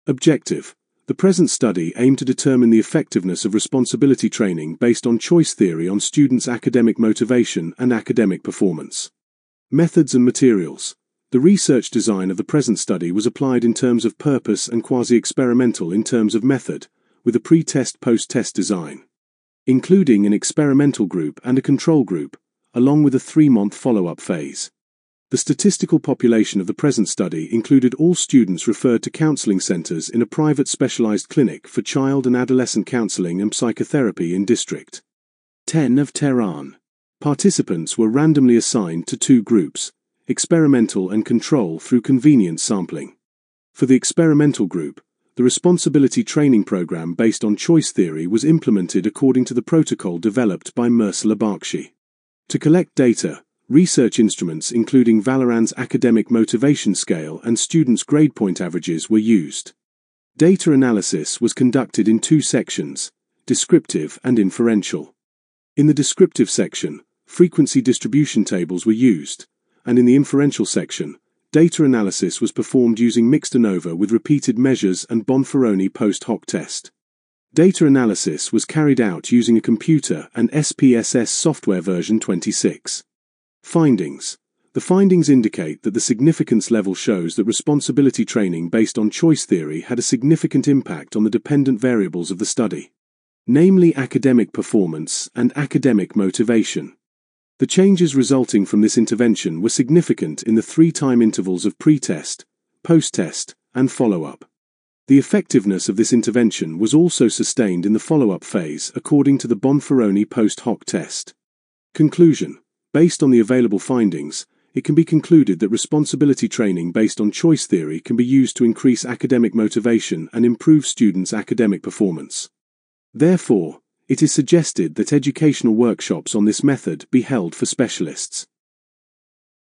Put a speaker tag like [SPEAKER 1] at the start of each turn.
[SPEAKER 1] Objective. The present study aimed to determine the effectiveness of responsibility training based on choice theory on students' academic motivation and academic performance. Methods and materials. The research design of the present study was applied in terms of purpose and quasi-experimental in terms of method, with a pre-test post-test design, including an experimental group and a control group, along with a 3-month follow-up phase. The statistical population of the present study included all students referred to counseling centers in a private specialized clinic for child and adolescent counseling and psychotherapy in District 10 of Tehran. Participants were randomly assigned to 2 groups, experimental and control, through convenience sampling. For the experimental group, the responsibility training program based on choice theory was implemented according to the protocol developed by Mursala Bakhshi. To collect data, research instruments including Valoran's academic motivation scale and students' grade point averages were used. Data analysis was conducted in 2 sections, descriptive and inferential. In the descriptive section, frequency distribution tables were used, and in the inferential section, data analysis was performed using mixed ANOVA with repeated measures and Bonferroni post hoc test. Data analysis was carried out using a computer and SPSS software version 26. Findings. The findings indicate that the significance level shows that responsibility training based on choice theory had a significant impact on the dependent variables of the study, namely academic performance and academic motivation. The changes resulting from this intervention were significant in the 3 time intervals of pre-test, post-test, and follow-up. The effectiveness of this intervention was also sustained in the follow-up phase according to the Bonferroni post hoc test. Conclusion. Based on the available findings, it can be concluded that responsibility training based on choice theory can be used to increase academic motivation and improve students' academic performance. Therefore, it is suggested that educational workshops on this method be held for specialists.